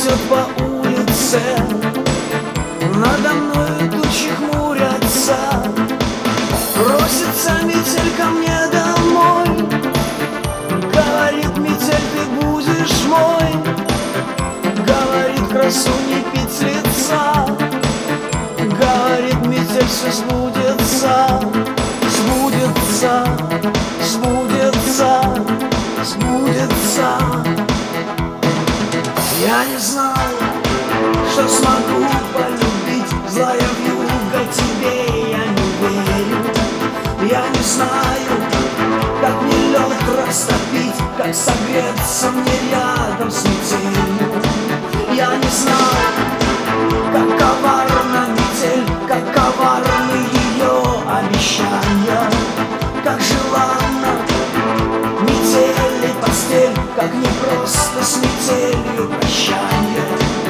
идет по улице, надо мною тучи хмурятся. Просится метель ко мне домой, говорит: метель, ты будешь мой. Говорит: красу не пить с лица. Говорит: метель, все сбудется. Сбудется, сбудется, сбудется. Я не знал, что смогу полюбить. Злая вьюга, тебе я не верю. Я не знаю, как мне лед растопить, как согреться мне рядом с метелью. Я не знаю, как коварна метель, как коварны ее обещания, как желанна метель и постель, как непросто с метелью прощание.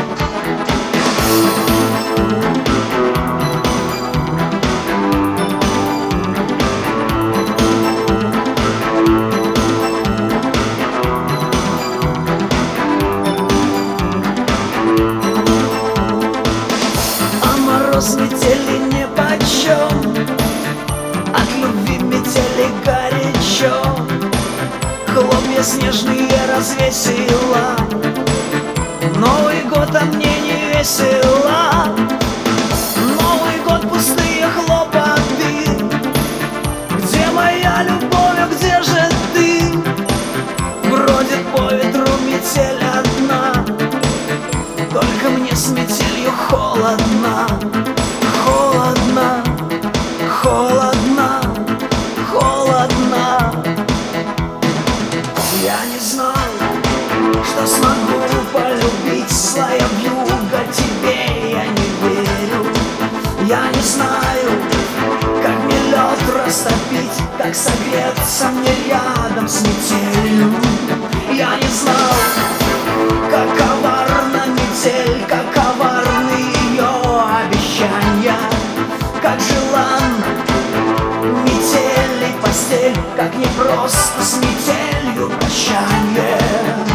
Мороз метели нипочем, от любви метели горячо. Хлопья снежные развесила, Новый год, а мне не весело. Новый год, пустые хлопоты. Где моя любовь, а где же ты? Бродит по ветру метель одна, только мне с метелью холодно. Холодно, холодно, холодно. Я не знал, что смогу полюбить. Злая вьюга, тебе я не верю. Я не знаю, как мне лед растопить, как согреться мне рядом с метелью. Я не знал, как коварна метель, как коварны ее обещания, как желанна метель и постель, как непросто с метелью прощание.